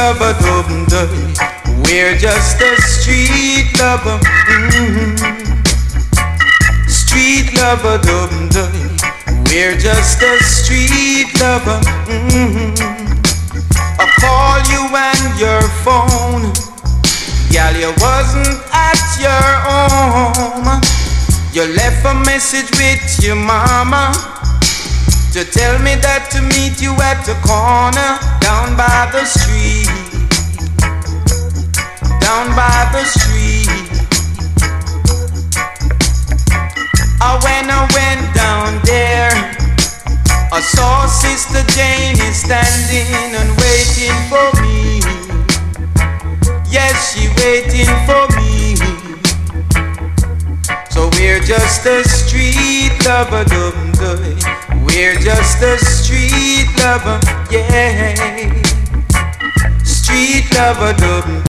lover, dum dum. We're just a street lover. Street lover, dum dum. We're just a street lover. I call you on your phone, girl, you wasn't at your home. You left a message with your mama to tell me that to meet you at the corner down by the street. Down by the street. When I went down there, I saw Sister Jane is standing and waiting for me. Yes, she waiting for me. So we're just a street lover, dum dum. We're just a street lover, yeah. Street lover, dum.